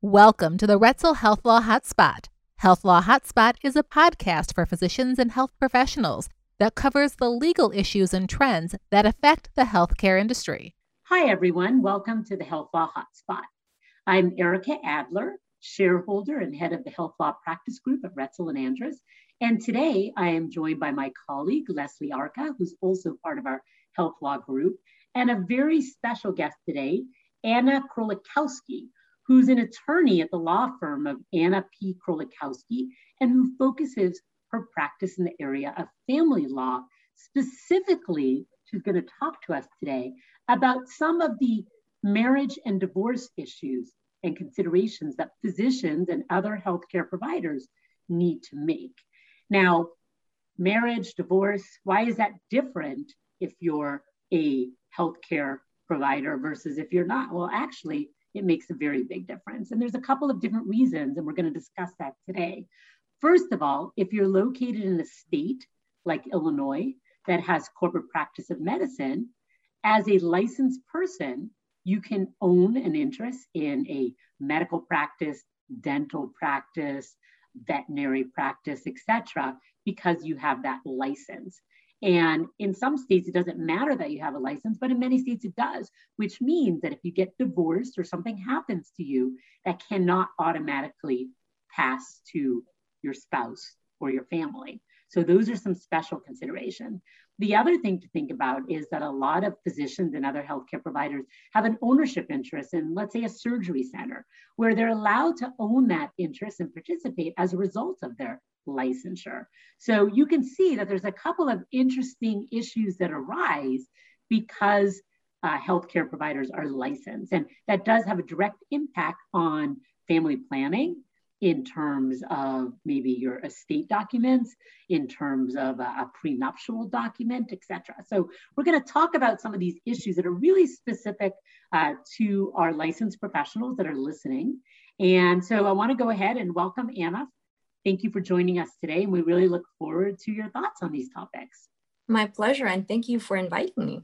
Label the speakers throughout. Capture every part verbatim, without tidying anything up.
Speaker 1: Welcome to the Retzel Health Law Hotspot. Health Law Hotspot is a podcast for physicians and health professionals that covers the legal issues and trends that affect the healthcare industry.
Speaker 2: Hi, everyone. Welcome to the Health Law Hotspot. I'm Erica Adler, shareholder and head of the Health Law Practice Group at Retzel and Andrus. And today I am joined by my colleague, Leslie Arca, who's also part of our Health Law group, and a very special guest today, Anna Krolikowski, who's an attorney at the law firm of Anna P. Krolikowski, and who focuses her practice in the area of family law. Specifically, she's going to talk to us today about some of the marriage and divorce issues and considerations that physicians and other healthcare providers need to make. Now, marriage, divorce, why is that different if you're a healthcare provider versus if you're not? Well, actually, it makes a very big difference. And there's a couple of different reasons, and we're going to discuss that today. First of all, if you're located in a state like Illinois that has corporate practice of medicine, as a licensed person, you can own an interest in a medical practice, dental practice, veterinary practice, et cetera, because you have that license. And in some states, it doesn't matter that you have a license, but in many states it does, which means that if you get divorced or something happens to you, that cannot automatically pass to your spouse or your family. So those are some special considerations. The other thing to think about is that a lot of physicians and other healthcare providers have an ownership interest in, let's say, a surgery center, where they're allowed to own that interest and participate as a result of their licensure. So you can see that there's a couple of interesting issues that arise because uh, healthcare providers are licensed. And that does have a direct impact on family planning in terms of maybe your estate documents, in terms of a, a prenuptial document, et cetera. So we're going to talk about some of these issues that are really specific uh, to our licensed professionals that are listening. And so I want to go ahead and welcome Anna. Thank you for joining us today. And we really look forward to your thoughts on these topics.
Speaker 3: My pleasure. And thank you for inviting me.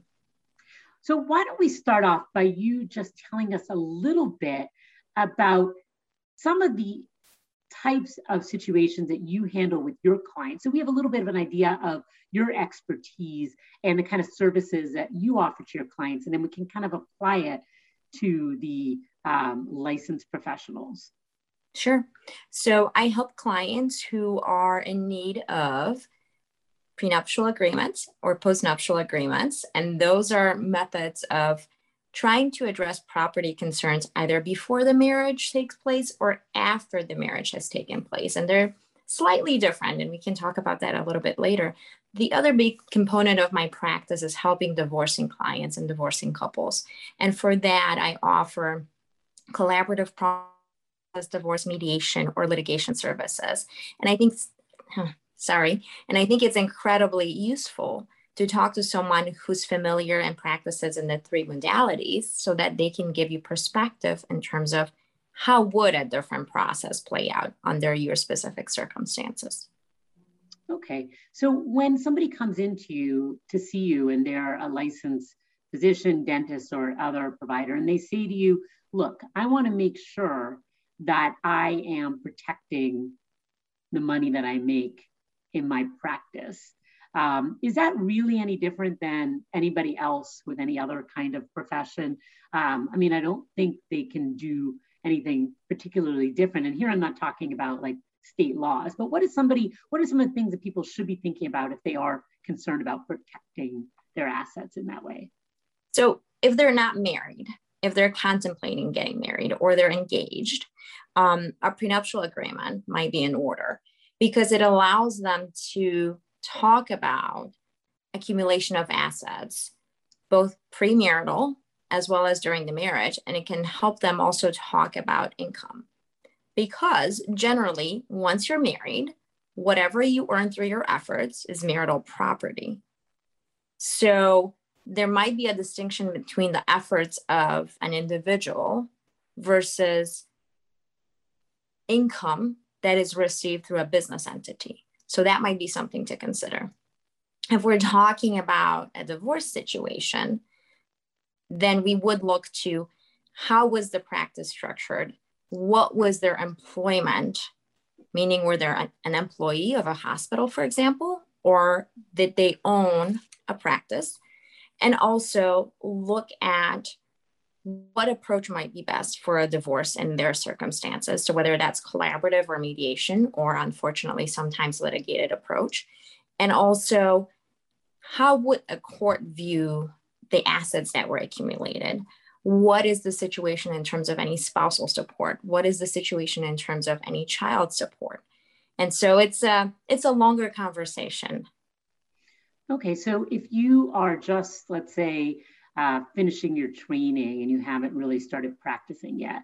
Speaker 2: So why don't we start off by you just telling us a little bit about some of the types of situations that you handle with your clients. So we have a little bit of an idea of your expertise and the kind of services that you offer to your clients, and then we can kind of apply it to the um, licensed professionals.
Speaker 3: Sure. So I help clients who are in need of prenuptial agreements or postnuptial agreements, and those are methods of trying to address property concerns either before the marriage takes place or after the marriage has taken place. And they're slightly different, and we can talk about that a little bit later. The other big component of my practice is helping divorcing clients and divorcing couples. And for that, I offer collaborative process divorce mediation or litigation services. And I think, sorry, and I think it's incredibly useful to talk to someone who's familiar and practices in the three modalities so that they can give you perspective in terms of how would a different process play out under your specific circumstances.
Speaker 2: Okay, so when somebody comes into you to see you and they're a licensed physician, dentist, or other provider, and they say to you, look, I want to make sure that I am protecting the money that I make in my practice. Um, is that really any different than anybody else with any other kind of profession? Um, I mean, I don't think they can do anything particularly different. And here I'm not talking about like state laws, but what is somebody, what are some of the things that people should be thinking about if they are concerned about protecting their assets in that way?
Speaker 3: So if they're not married, if they're contemplating getting married or they're engaged, um, a prenuptial agreement might be in order because it allows them to talk about accumulation of assets, both premarital as well as during the marriage, and it can help them also talk about income. Because generally, once you're married, whatever you earn through your efforts is marital property. So there might be a distinction between the efforts of an individual versus income that is received through a business entity. So that might be something to consider. If we're talking about a divorce situation, then we would look to how was the practice structured what was their employment, meaning were they an employee of a hospital, for example, or did they own a practice? And also look at what approach might be best for a divorce in their circumstances. So whether that's collaborative or mediation, or unfortunately, sometimes litigated approach. And also, how would a court view the assets that were accumulated? What is the situation in terms of any spousal support? What is the situation in terms of any child support? And so it's a, it's a longer conversation.
Speaker 2: Okay, so if you are just, let's say, uh, finishing your training and you haven't really started practicing yet,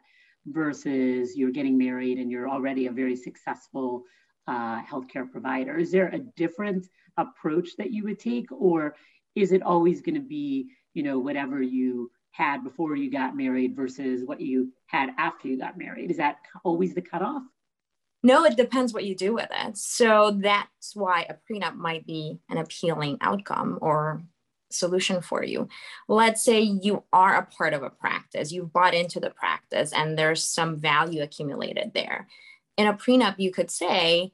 Speaker 2: versus you're getting married and you're already a very successful uh, healthcare provider, is there a different approach that you would take, or is it always going to be, you know, whatever you had before you got married versus what you had after you got married? Is that always the cutoff?
Speaker 3: No, it depends what you do with it. So that's why a prenup might be an appealing outcome or solution for you. Let's say you are a part of a practice, you've bought into the practice and there's some value accumulated there. In a prenup, you could say,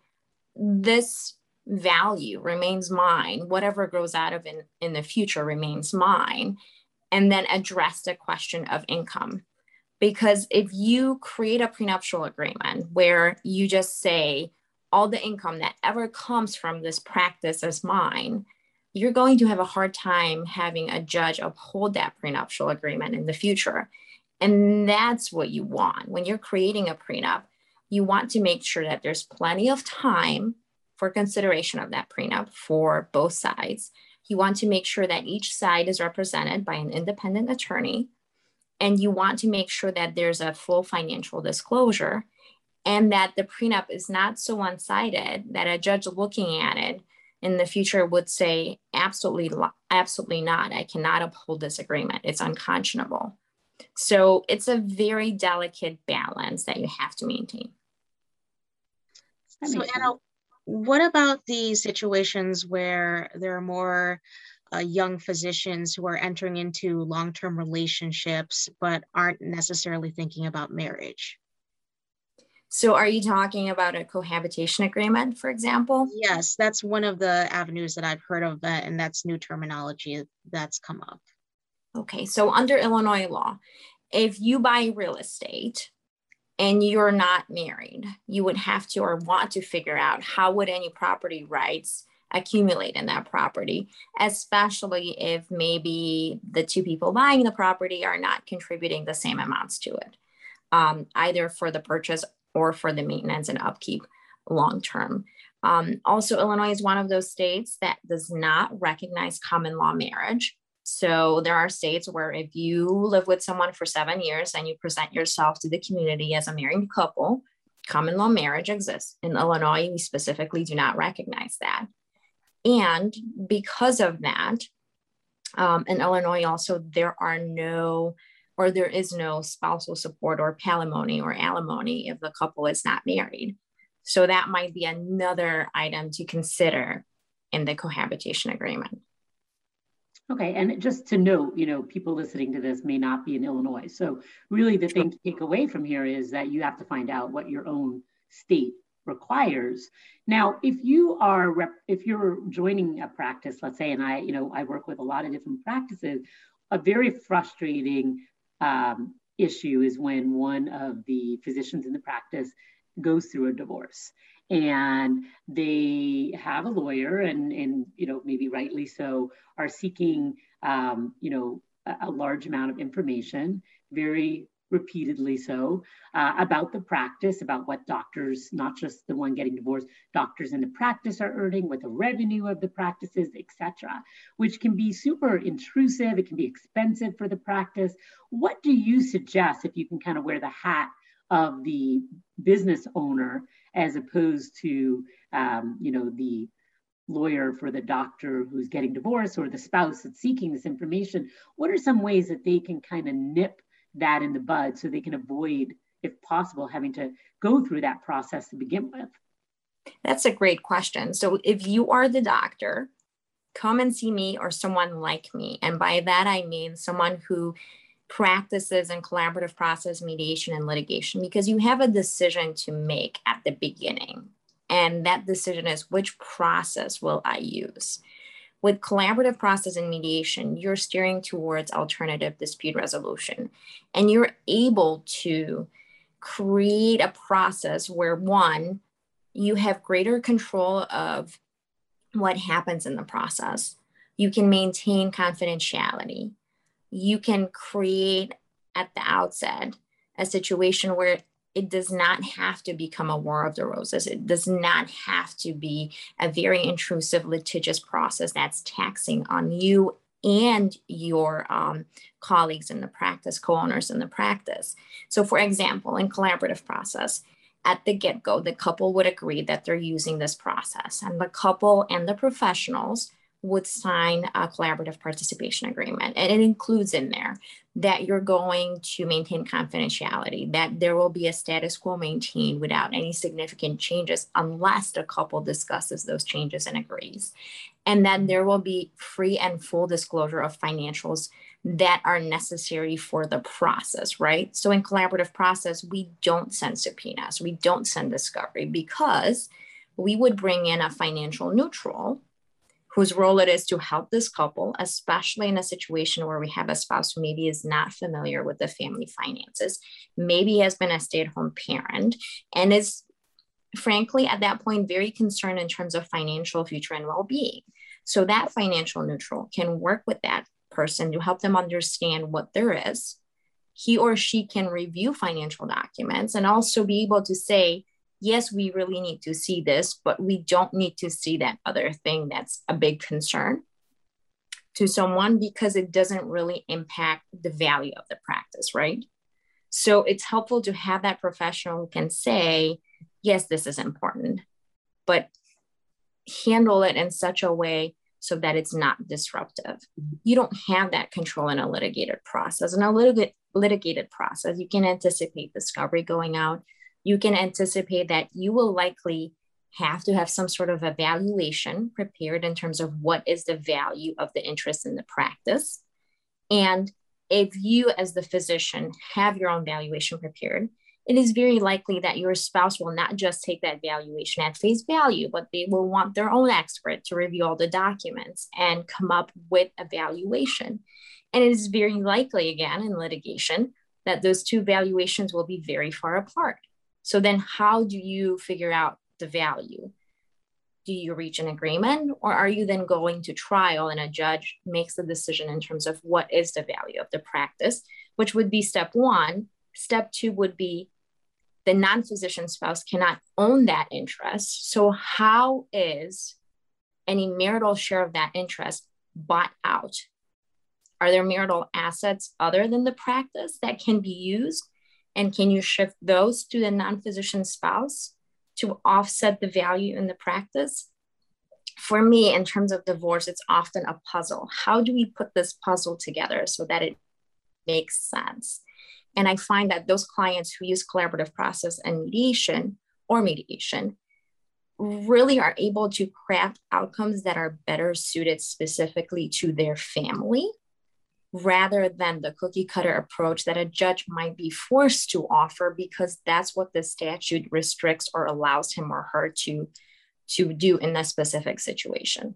Speaker 3: this value remains mine, whatever grows out of it in the future remains mine, and then address the question of income. Because if you create a prenuptial agreement where you just say, all the income that ever comes from this practice is mine, you're going to have a hard time having a judge uphold that prenuptial agreement in the future. And that's what you want. When you're creating a prenup, you want to make sure that there's plenty of time for consideration of that prenup for both sides. You want to make sure that each side is represented by an independent attorney. And you want to make sure that there's a full financial disclosure and that the prenup is not so one-sided that a judge looking at it in the future would say, absolutely, absolutely not. I cannot uphold this agreement. It's unconscionable. So it's a very delicate balance that you have to maintain.
Speaker 4: So Anna, what about the situations where there are more uh, young physicians who are entering into long-term relationships but aren't necessarily thinking about marriage?
Speaker 3: So are you talking about a cohabitation agreement, for example?
Speaker 4: Yes, that's one of the avenues that I've heard of, that, and that's new terminology that's come up.
Speaker 3: Okay, so under Illinois law, if you buy real estate and you're not married, you would have to or want to figure out how would any property rights accumulate in that property, especially if maybe the two people buying the property are not contributing the same amounts to it, um, either for the purchase or for the maintenance and upkeep long-term. Um, also, Illinois is one of those states that does not recognize common law marriage. So there are states where if you live with someone for seven years and you present yourself to the community as a married couple, common law marriage exists. In Illinois, we specifically do not recognize that. And because of that, um, in Illinois also, there are no, or there is no spousal support or palimony or alimony if the couple is not married. So that might be another item to consider in the cohabitation agreement.
Speaker 2: Okay, and just to note, you know, people listening to this may not be in Illinois. So really the thing to take away from here is that you have to find out what your own state requires. Now, if you are, rep if you're joining a practice, let's say, and I, you know, I work with a lot of different practices, a very frustrating um, issue is when one of the physicians in the practice goes through a divorce and they have a lawyer and, and you know, maybe rightly so, are seeking, um, you know, a, a large amount of information, very repeatedly so, uh, about the practice, about what doctors, not just the one getting divorced, doctors in the practice are earning, what the revenue of the practice is, et cetera, which can be super intrusive. It can be expensive for the practice. What do you suggest if you can kind of wear the hat of the business owner as opposed to, um, you know, the lawyer for the doctor who's getting divorced or the spouse that's seeking this information? What are some ways that they can kind of nip that in the bud so they can avoid, if possible, having to go through that process to begin with?
Speaker 3: That's a great question. So if you are the doctor, come and see me or someone like me. And by that, I mean someone who practices in collaborative process, mediation, and litigation, because you have a decision to make at the beginning. And that decision is, which process will I use? With collaborative process and mediation, you're steering towards alternative dispute resolution. And you're able to create a process where, one, you have greater control of what happens in the process. You can maintain confidentiality. You can create at the outset a situation where it does not have to become a war of the roses. It does not have to be a very intrusive litigious process that's taxing on you and your um, colleagues in the practice, co-owners in the practice. So for example, in collaborative process, at the get-go, the couple would agree that they're using this process, and the couple and the professionals would sign a collaborative participation agreement. And it includes in there that you're going to maintain confidentiality, that there will be a status quo maintained without any significant changes unless the couple discusses those changes and agrees. And then there will be free and full disclosure of financials that are necessary for the process, right? So in collaborative process, we don't send subpoenas, we don't send discovery, because we would bring in a financial neutral whose role it is to help this couple, especially in a situation where we have a spouse who maybe is not familiar with the family finances, maybe has been a stay-at-home parent, and is frankly at that point very concerned in terms of financial future and well-being. So that financial neutral can work with that person to help them understand what there is. He or she can review financial documents and also be able to say, yes, we really need to see this, but we don't need to see that other thing that's a big concern to someone, because it doesn't really impact the value of the practice, right? So it's helpful to have that professional who can say, yes, this is important, but handle it in such a way so that it's not disruptive. You don't have that control in a litigated process. In a litig- litigated process, you can anticipate discovery going out. You can anticipate that you will likely have to have some sort of evaluation prepared in terms of what is the value of the interest in the practice. And if you as the physician have your own valuation prepared, it is very likely that your spouse will not just take that valuation at face value, but they will want their own expert to review all the documents and come up with a valuation. And it is very likely, again, in litigation, that those two valuations will be very far apart. So then how do you figure out the value? Do you reach an agreement, or are you then going to trial and a judge makes the decision in terms of what is the value of the practice, which would be step one. Step two would be the non-physician spouse cannot own that interest. So how is any marital share of that interest bought out? Are there marital assets other than the practice that can be used? And can you shift those to the non-physician spouse to offset the value in the practice? For me, in terms of divorce, it's often a puzzle. How do we put this puzzle together so that it makes sense? And I find that those clients who use collaborative process and mediation or mediation really are able to craft outcomes that are better suited specifically to their family, rather than the cookie cutter approach that a judge might be forced to offer because that's what the statute restricts or allows him or her to, to do in that specific situation.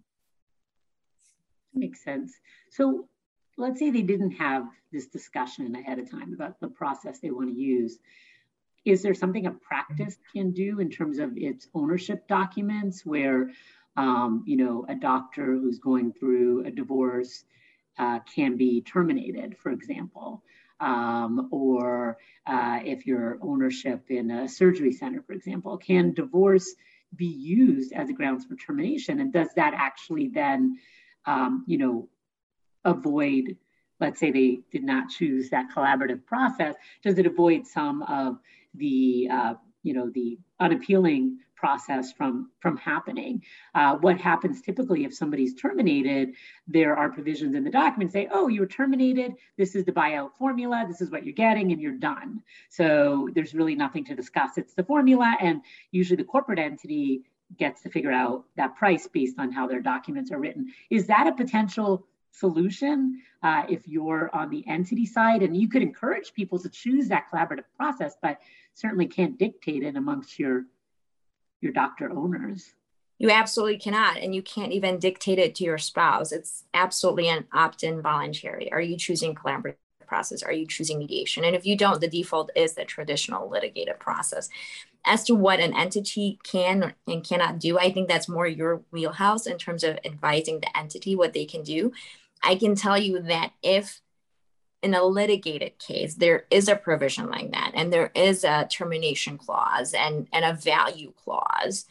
Speaker 2: Makes sense. So let's say they didn't have this discussion ahead of time about the process they want to use. Is there something a practice can do in terms of its ownership documents where, um, you know, a doctor who's going through a divorce Uh, can be terminated, for example, um, or uh, if your ownership in a surgery center, for example, can divorce be used as a grounds for termination? And does that actually then, um, you know, avoid, let's say they did not choose that collaborative process, does it avoid some of the, uh, you know, the unappealing process from, from happening? Uh, what happens typically if somebody's terminated, there are provisions in the document say, oh, you were terminated, this is the buyout formula, this is what you're getting, and you're done. So there's really nothing to discuss. It's the formula, and usually the corporate entity gets to figure out that price based on how their documents are written. Is that a potential solution uh, if you're on the entity side. And you could encourage people to choose that collaborative process, but certainly can't dictate it amongst your, your doctor owners.
Speaker 3: You absolutely cannot. And you can't even dictate it to your spouse. It's absolutely an opt-in voluntary. Are you choosing collaborative process? Are you choosing mediation? And if you don't, the default is the traditional litigated process. As to what an entity can and cannot do, I think that's more your wheelhouse in terms of advising the entity what they can do. I can tell you that if in a litigated case, there is a provision like that, and there is a termination clause and, and a value clause,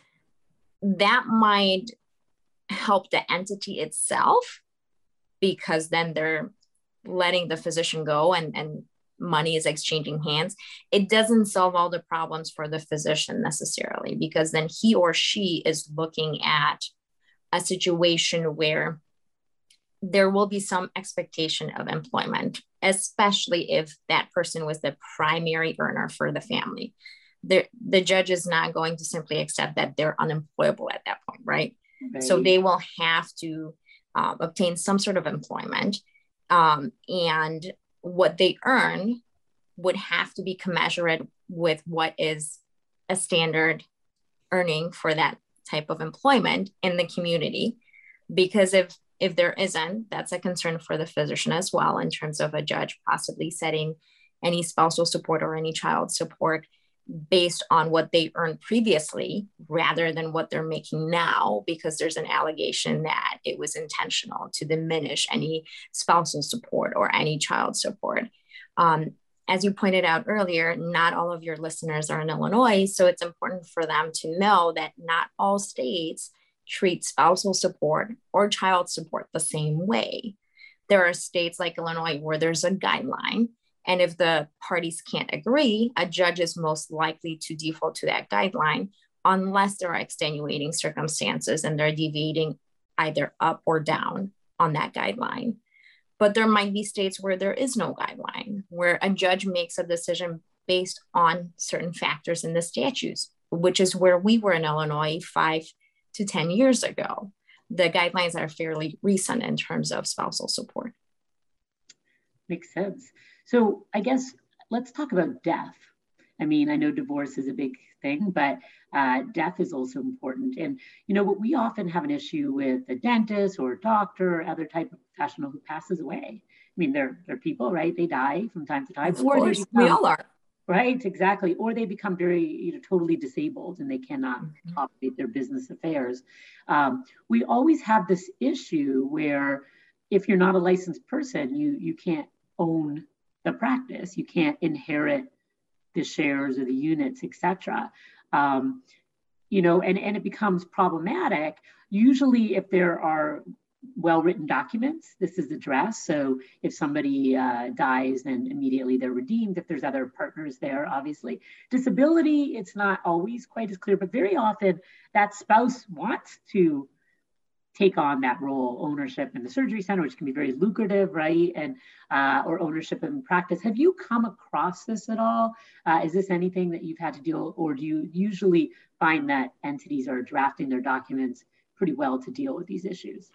Speaker 3: that might help the entity itself, because then they're letting the physician go and, and money is exchanging hands. It doesn't solve all the problems for the physician necessarily, because then he or she is looking at a situation where there will be some expectation of employment, especially if that person was the primary earner for the family. The, the judge is not going to simply accept that they're unemployable at that point, right? right. So they will have to uh, obtain some sort of employment, um, and what they earn would have to be commensurate with what is a standard earning for that type of employment in the community. Because if if there isn't, that's a concern for the physician as well, in terms of a judge possibly setting any spousal support or any child support based on what they earned previously rather than what they're making now, because there's an allegation that it was intentional to diminish any spousal support or any child support. Um, as you pointed out earlier, not all of your listeners are in Illinois, so it's important for them to know that not all states treat spousal support or child support the same way. There are states like Illinois where there's a guideline, and if the parties can't agree, a judge is most likely to default to that guideline unless there are extenuating circumstances and they're deviating either up or down on that guideline. But there might be states where there is no guideline, where a judge makes a decision based on certain factors in the statutes, which is where we were in Illinois five to ten years ago. The guidelines are fairly recent in terms of spousal support.
Speaker 2: Makes sense. So I guess let's talk about death. I mean, I know divorce is a big thing, but uh, death is also important. And, you know, we often have an issue with a dentist or a doctor or other type of professional who passes away. I mean, they're, they're people, right? They die from time to time.
Speaker 3: Of course, become, we all are.
Speaker 2: Right, exactly. Or they become very, you know, totally disabled and they cannot mm-hmm. operate their business affairs. Um, we always have this issue where if you're not a licensed person, you you can't own the practice. You can't inherit the shares or the units, et cetera. Um, you know, and, and it becomes problematic. Usually if there are well-written documents, this is addressed. So if somebody uh, dies, then immediately they're redeemed. If there's other partners there, obviously. Disability, it's not always quite as clear, but very often that spouse wants to take on that role, ownership in the surgery center, which can be very lucrative, right? And uh, or ownership in practice. Have you come across this at all? Uh, is this anything that you've had to deal, or do you usually find that entities are drafting their documents pretty well to deal with these issues?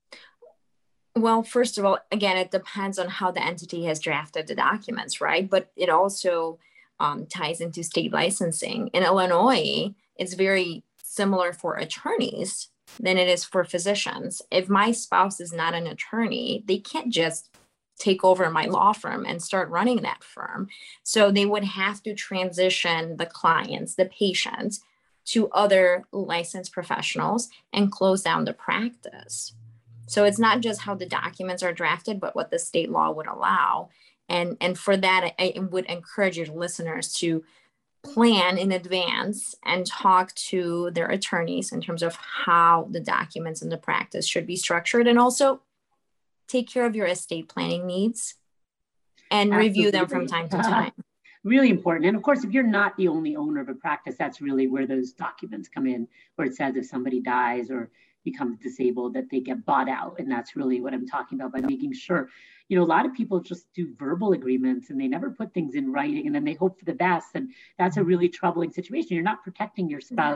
Speaker 3: Well, first of all, again, it depends on how the entity has drafted the documents, right? But it also um, ties into state licensing. In Illinois, it's very similar for attorneys than it is for physicians. If my spouse is not an attorney, they can't just take over my law firm and start running that firm. So they would have to transition the clients, the patients, to other licensed professionals and close down the practice. So it's not just how the documents are drafted, but what the state law would allow. And, and for that, I, I would encourage your listeners to plan in advance and talk to their attorneys in terms of how the documents in the practice should be structured, and also take care of your estate planning needs and Absolutely. Review them from time to time.
Speaker 2: Really important. And of course, if you're not the only owner of a practice, that's really where those documents come in, where it says if somebody dies or becomes disabled, that they get bought out. And that's really what I'm talking about, by making sure, you know, a lot of people just do verbal agreements and they never put things in writing, and then they hope for the best. And that's a really troubling situation. You're not protecting your spouse yes.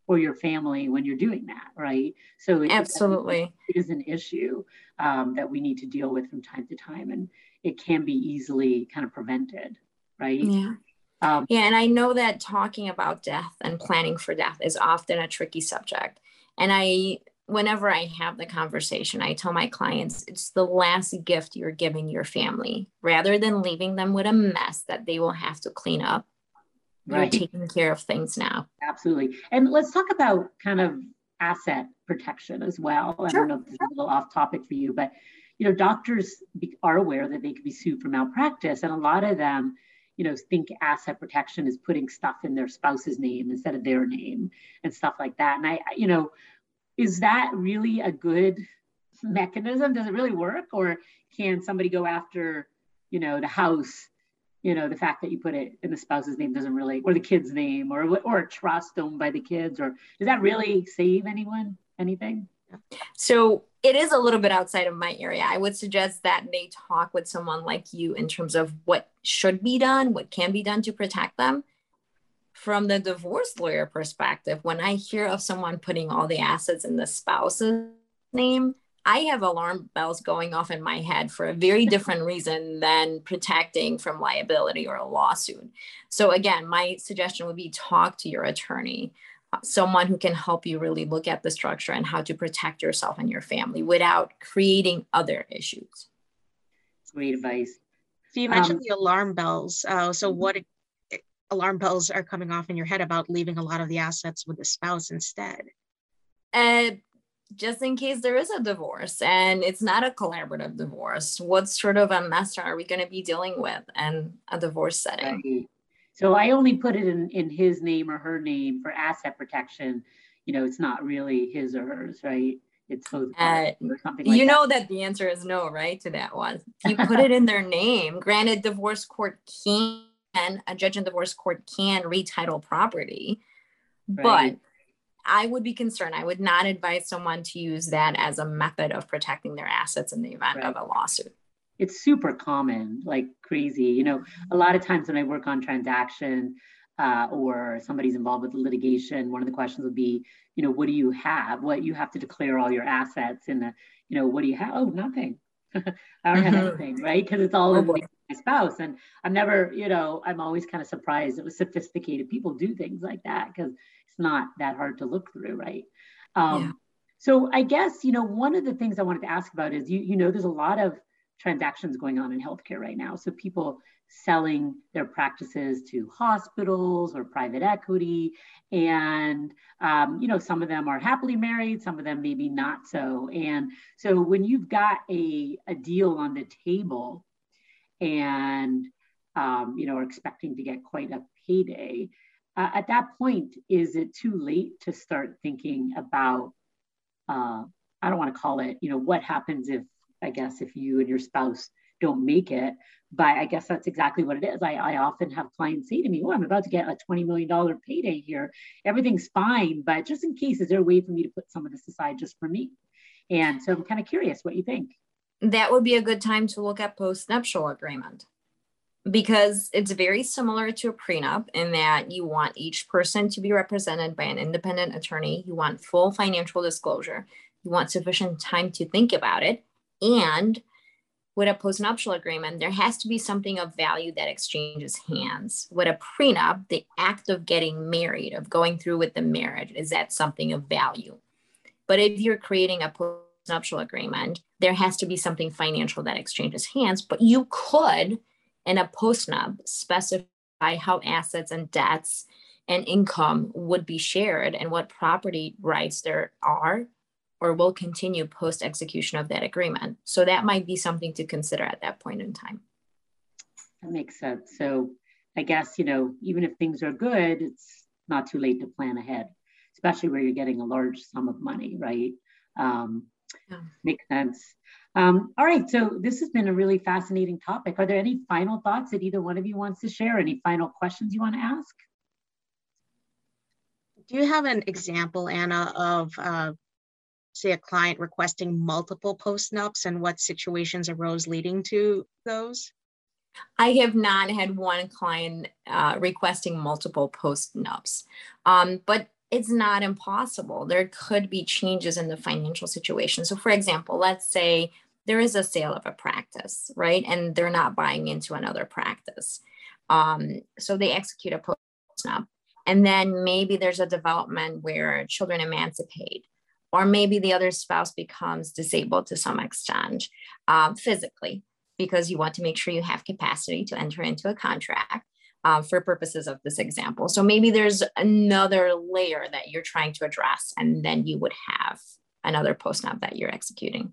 Speaker 2: or your family when you're doing that, right? So it,
Speaker 3: Absolutely.
Speaker 2: it is an issue um, that we need to deal with from time to time, and it can be easily kind of prevented, right?
Speaker 3: Yeah. Um, yeah, and I know that talking about death and planning for death is often a tricky subject. And I, whenever I have the conversation, I tell my clients it's the last gift you're giving your family. Rather than leaving them with a mess that they will have to clean up, right. You're taking care of things now.
Speaker 2: Absolutely. And let's talk about kind of asset protection as well. Sure. I don't know if this is a little off topic for you, but you know, doctors be, are aware that they could be sued for malpractice, and a lot of them, you know, think asset protection is putting stuff in their spouse's name instead of their name and stuff like that. And I, you know, is that really a good mechanism? Does it really work? Or can somebody go after, you know, the house, you know, the fact that you put it in the spouse's name doesn't really, or the kid's name, or, or a trust owned by the kids, or does that really save anyone anything?
Speaker 3: So it is a little bit outside of my area. I would suggest that they talk with someone like you in terms of what should be done, what can be done to protect them. From the divorce lawyer perspective, when I hear of someone putting all the assets in the spouse's name, I have alarm bells going off in my head for a very different reason than protecting from liability or a lawsuit. So again, my suggestion would be talk to your attorney, someone who can help you really look at the structure and how to protect yourself and your family without creating other issues.
Speaker 2: Great advice.
Speaker 4: So you mentioned um, the alarm bells. Uh, so what alarm bells are coming off in your head about leaving a lot of the assets with the spouse instead?
Speaker 3: Uh, just in case there is a divorce and it's not a collaborative divorce, what sort of a mess are we going to be dealing with in a divorce setting?
Speaker 2: Right. So I only put it in, in his name or her name for asset protection. You know, it's not really his or hers, right? It's both
Speaker 3: uh,
Speaker 2: or something like
Speaker 3: you know
Speaker 2: that.
Speaker 3: that the answer is no, right, to that one. If you put it in their name, granted, divorce court can, a judge in divorce court can retitle property, right. But I would be concerned. I would not advise someone to use that as a method of protecting their assets in the event right. of a lawsuit.
Speaker 2: It's super common, like crazy. You know, a lot of times when I work on transaction uh, or somebody's involved with litigation, one of the questions would be, you know, what do you have? What you have to declare all your assets in the, you know, what do you have? Oh, nothing. I don't have anything, right? Because it's all
Speaker 3: oh,
Speaker 2: in my spouse. And I'm never, you know, I'm always kind of surprised that with sophisticated people do things like that because it's not that hard to look through, right? Um, yeah. So I guess, you know, one of the things I wanted to ask about is, you, you know, there's a lot of transactions going on in healthcare right now. So people selling their practices to hospitals or private equity. And, um, you know, some of them are happily married, some of them maybe not so. And so when you've got a, a deal on the table and, um, you know, are expecting to get quite a payday, uh, at that point, is it too late to start thinking about, uh, I don't want to call it, you know, what happens if, I guess, if you and your spouse don't make it, but I guess that's exactly what it is. I, I often have clients say to me, oh, I'm about to get a twenty million dollars payday here. Everything's fine, but just in case, is there a way for me to put some of this aside just for me? And so I'm kind of curious what you think.
Speaker 3: That would be a good time to look at post-nuptial agreement because it's very similar to a prenup in that you want each person to be represented by an independent attorney. You want full financial disclosure. You want sufficient time to think about it. And with a postnuptial agreement, there has to be something of value that exchanges hands. With a prenup, the act of getting married, of going through with the marriage, is that something of value. But if you're creating a postnuptial agreement, there has to be something financial that exchanges hands. But you could, in a postnup, specify how assets and debts and income would be shared and what property rights there are or will continue post-execution of that agreement. So that might be something to consider at that point in time.
Speaker 2: That makes sense. So I guess, you know, even if things are good, it's not too late to plan ahead, especially where you're getting a large sum of money, right? Um, yeah. Makes sense. Um, all right, so this has been a really fascinating topic. Are there any final thoughts that either one of you wants to share? Any final questions you want to ask?
Speaker 4: Do you have an example, Anna, of uh, say a client requesting multiple post-nups and what situations arose leading to those?
Speaker 3: I have not had one client uh, requesting multiple post-nups, um, but it's not impossible. There could be changes in the financial situation. So for example, let's say there is a sale of a practice, right? And they're not buying into another practice. Um, so they execute a post-nup. And then maybe there's a development where children emancipate, or maybe the other spouse becomes disabled to some extent um, physically, because you want to make sure you have capacity to enter into a contract uh, for purposes of this example. So maybe there's another layer that you're trying to address, and then you would have another post-nup that you're executing.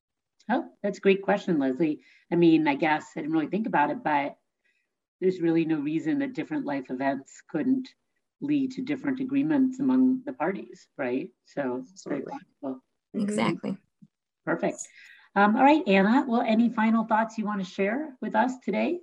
Speaker 2: Oh, that's a great question, Leslie. I mean, I guess I didn't really think about it, but there's really no reason that different life events couldn't lead to different agreements among the parties, right? So it's very possible.
Speaker 3: Exactly.
Speaker 2: Perfect. Um, all right, Anna, well, any final thoughts you want to share with us today?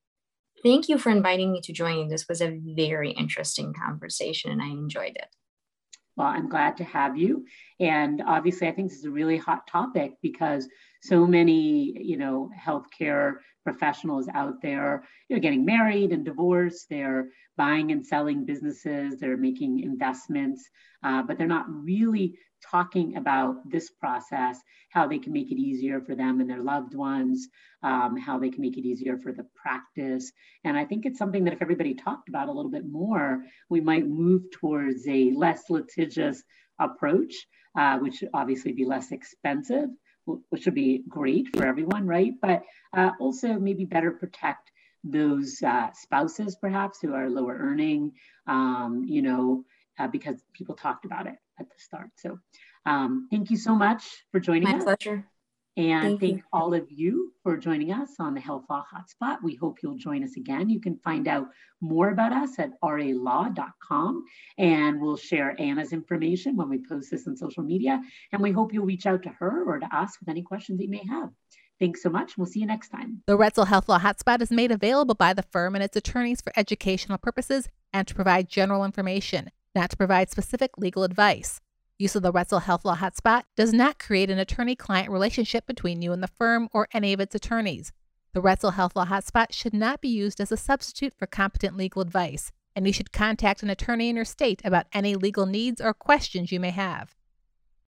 Speaker 3: Thank you for inviting me to join. This was a very interesting conversation and I enjoyed it.
Speaker 2: Well, I'm glad to have you. And obviously, I think this is a really hot topic because so many, you know, healthcare professionals out there, you know, getting married and divorced, they're buying and selling businesses, they're making investments, uh, but they're not really talking about this process, how they can make it easier for them and their loved ones, um, how they can make it easier for the practice. And I think it's something that if everybody talked about a little bit more, we might move towards a less litigious approach, uh, which would obviously be less expensive, which would be great for everyone, right? But uh, also maybe better protect those uh, spouses perhaps who are lower earning, um, you know, uh, because people talked about it at the start. So um, thank you so much for joining
Speaker 3: My
Speaker 2: us.
Speaker 3: My pleasure.
Speaker 2: And
Speaker 3: thank,
Speaker 2: thank
Speaker 3: you.
Speaker 2: all of you for joining us on the Health Law Hotspot. We hope you'll join us again. You can find out more about us at r a law dot com, and we'll share Anna's information when we post this on social media. And we hope you'll reach out to her or to us with any questions that you may have. Thanks so much. We'll see you next time.
Speaker 1: The Retzel Health Law Hotspot is made available by the firm and its attorneys for educational purposes and to provide general information, not to provide specific legal advice. Use of the Retzel Health Law Hotspot does not create an attorney-client relationship between you and the firm or any of its attorneys. The Retzel Health Law Hotspot should not be used as a substitute for competent legal advice, and you should contact an attorney in your state about any legal needs or questions you may have.